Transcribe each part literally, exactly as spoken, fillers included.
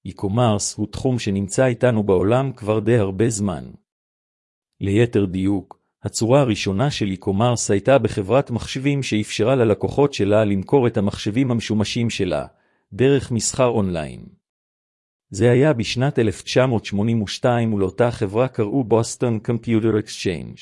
e-commerce הוא תחום שנמצא איתנו בעולם כבר די הרבה זמן. ליתר דיוק, הצורה הראשונה של e-commerce הייתה בחברת מחשבים שאפשרה ללקוחות שלה למכור את המחשבים המשומשים שלה, דרך מסחר אונליין. זה היה בשנת אלף תשע מאות שמונים ושתיים ולאותה חברה קראו בוסטון קומפיוטר אקסצ'יינג'.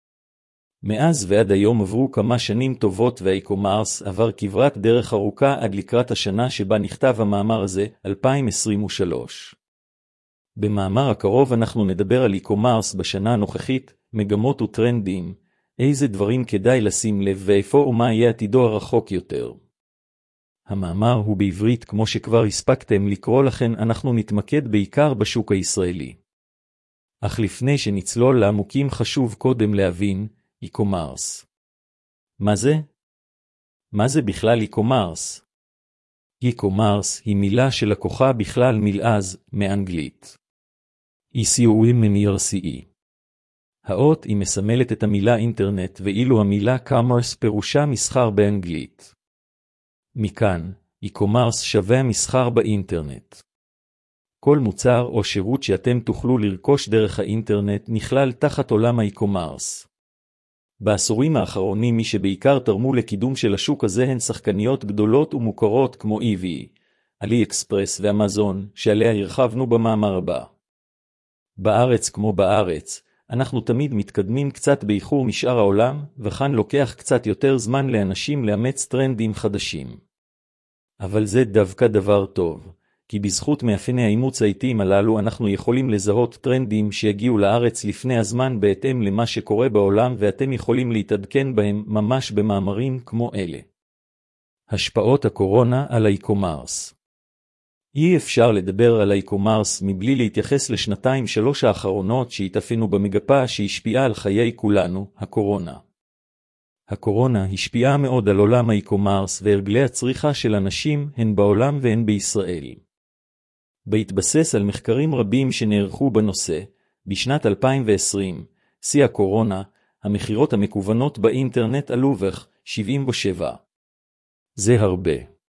מאז ועד היום עברו כמה שנים טובות והאי-קומרס עבר כברת דרך ארוכה עד לקראת השנה שבה נכתב המאמר הזה, אלפיים עשרים ושלוש. במאמר הקרוב אנחנו נדבר על אי-קומרס בשנה הנוכחית, מגמות וטרנדים, איזה דברים כדאי לשים לב ואיפה ומה יהיה עתידו הרחוק יותר. המאמר הוא בעברית כמו שכבר הספקתם לקרוא, לכן אנחנו נתמקד בעיקר בשוק הישראלי. אך לפני שנצלול לעמוקים חשוב קודם להבין, אי-קומרס. מה זה? מה זה בכלל אי-קומרס? אי-קומרס היא מילה שלקוחה בכלל מלעז מאנגלית. E C O M M E R C E. האות היא מסמלת את המילה אינטרנט ואילו המילה commerce פירושה מסחר באנגלית. מכאן, אי-קומרס שווה מסחר באינטרנט. כל מוצר או שירות שאתם תוכלו לרכוש דרך האינטרנט נכלל תחת עולם האי-קומרס. בעשורים האחרונים מי שבעיקר תרמו לקידום של השוק הזה הן שחקניות גדולות ומוכרות כמו אי בי, עלי אקספרס ואמזון, שעליה הרחבנו במאמר הבא. בארץ כמו בארץ, אנחנו תמיד מתקדמים קצת באיחור משאר העולם, וכאן לוקח קצת יותר זמן לאנשים לאמץ טרנדים חדשים. אבל זה דווקא דבר טוב, כי בזכות מאפייני האימוץ האיטיים הללו אנחנו יכולים לזהות טרנדים שיגיעו לארץ לפני הזמן בהתאם למה שקורה בעולם ואתם יכולים להתעדכן בהם ממש במאמרים כמו אלה. השפעות הקורונה על האי-קומרס. אי אפשר לדבר על האי-קומרס מבלי להתייחס לשנתיים שלוש האחרונות שהתאפיינו במגפה שהשפיעה על חיי כולנו, הקורונה. הקורונה השפיעה מאוד על עולם האי-קומרס והרגלי הצריכה של אנשים הן בעולם והן בישראל. בהתבסס על מחקרים רבים שנערכו בנושא, בשנת אלפיים ועשרים, שיא הקורונה, המחירות המקוונות באינטרנט עלו בכ שבעים ושבע. זה הרבה.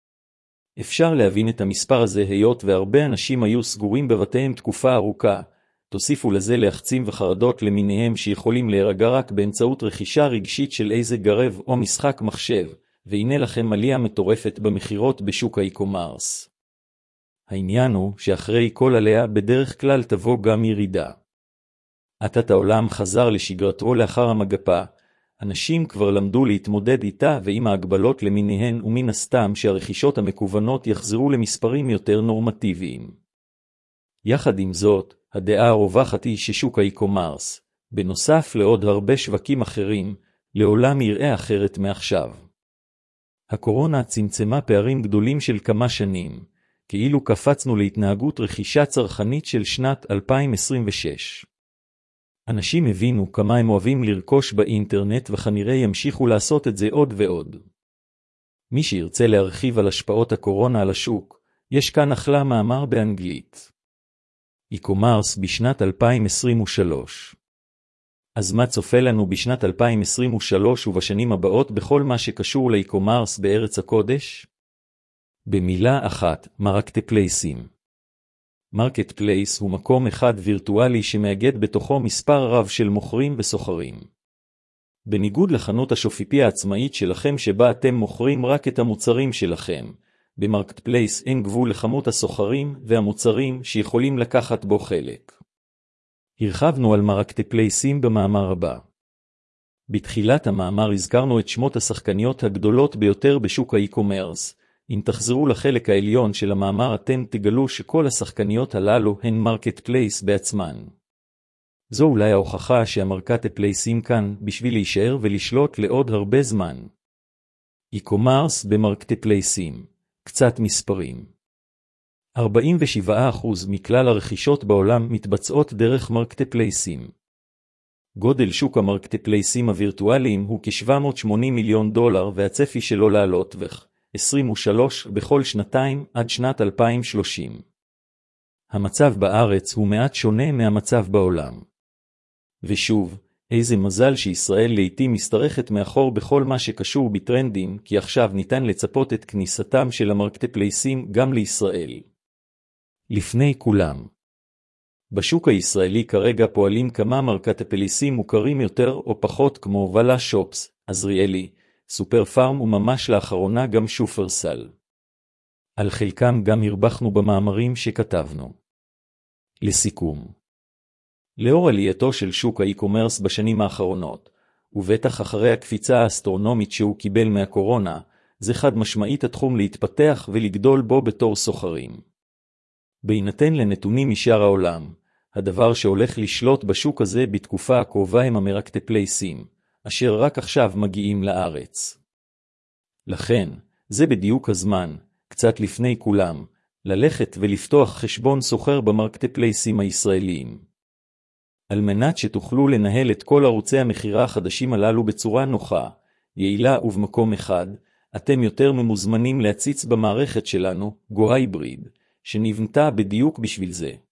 אפשר להבין את המספר הזה היות והרבה אנשים היו סגורים בבתיהם תקופה ארוכה, תוסיפו לזה לחצים וחרדות למיניהם שיכולים להירגע רק באמצעות רכישה רגשית של איזה גרב או משחק מחשב, והנה לכם עלייה מטורפת במחירות בשוק האי-קומרס. העניין הוא שאחרי כל עליה בדרך כלל תבוא גם ירידה. עתת העולם חזר לשגרתו לאחר המגפה, אנשים כבר למדו להתמודד איתה ועם ההגבלות למיניהן ומן הסתם שהרכישות המקוונות יחזרו למספרים יותר נורמטיביים. יחד עם זאת, הדעה הרווחת היא ששוק האי-קומרס, בנוסף לעוד הרבה שווקים אחרים, לעולם יראה אחרת מעכשיו. הקורונה צמצמה פערים גדולים של כמה שנים, כאילו קפצנו להתנהגות רכישה צרכנית של שנת אלפיים עשרים ושש. אנשים הבינו כמה הם אוהבים לרכוש באינטרנט וכנראה ימשיכו לעשות את זה עוד ועוד. מי שירצה להרחיב על השפעות הקורונה על השוק, יש כאן אחלה מאמר באנגלית. אי-קומרס בשנת אלפיים עשרים ושלוש. אז מה צופה לנו בשנת אלפיים עשרים ושלוש ובשנים הבאות בכל מה שקשור לאי-קומרס בארץ הקודש? במילה אחת, מרקטפלייסים. מרקט פלייס הוא מקום אחד וירטואלי שמאגד בתוכו מספר רב של מוכרים וסוחרים. בניגוד לחנות השופיפי העצמאית שלכם שבה אתם מוכרים רק את המוצרים שלכם, במרקט פלייס אין גבול לכמות הסוחרים והמוצרים שיכולים לקחת בו חלק. הרחבנו על מרקטפלייסים במאמר הבא. בתחילת המאמר הזכרנו את שמות השחקניות הגדולות ביותר בשוק האי-קומרס. אם תחזרו לחלק העליון של המאמר אתם תגלו שכל השחקניות הללו הן מרקט פלייס בעצמן. זו אולי ההוכחה שהמרקט פלייסים כאן בשביל להישאר ולשלוט לעוד הרבה זמן. אי-קומרס במרקט פלייסים. קצת מספרים. ארבעים ושבעה אחוז מכלל הרכישות בעולם מתבצעות דרך מרקט פלייסים. גודל שוק המרקט פלייסים הווירטואליים הוא כ-שבע מאות ושמונים מיליון דולר והצפי שלו לעלות וכ עשרים ושלוש בכל שנתיים עד שנת אלפיים ושלושים. המצב בארץ הוא מעט שונה מהמצב בעולם. ושוב, איזה מזל שישראל לעתים משתרכת מאחור בכל מה שקשור בטרנדים, כי עכשיו ניתן לצפות את כניסתם של המרקטפלייסים גם לישראל. לפני כולם. בשוק הישראלי כרגע פועלים כמה מרקטפליסים מוכרים יותר או פחות כמו וואלה שופס, עזריאלי, סופר פארם וממש לאחרונה גם שופרסל. על חלקם גם הרבחנו במאמרים שכתבנו. לסיכום. לאור עלייתו של שוק האי-קומרס בשנים האחרונות, ובטח אחרי הקפיצה האסטרונומית שהוא קיבל מהקורונה, זה חד משמעית התחום להתפתח ולגדול בו בתור סוחרים. בהינתן לנתונים משאר העולם, הדבר שהולך לשלוט בשוק הזה בתקופה הקרובה הם המרקטפלייסים, אשר רק עכשיו מגיעים לארץ. לכן, זה בדיוק הזמן, קצת לפני כולם, ללכת ולפתוח חשבון סוחר במרקטפלייסים הישראליים. על מנת שתוכלו לנהל את כל ערוצי המחירה החדשים הללו בצורה נוחה, יעילה ובמקום אחד, אתם יותר ממוזמנים להציץ במערכת שלנו, גו הייבריד, שנבנתה בדיוק בשביל זה.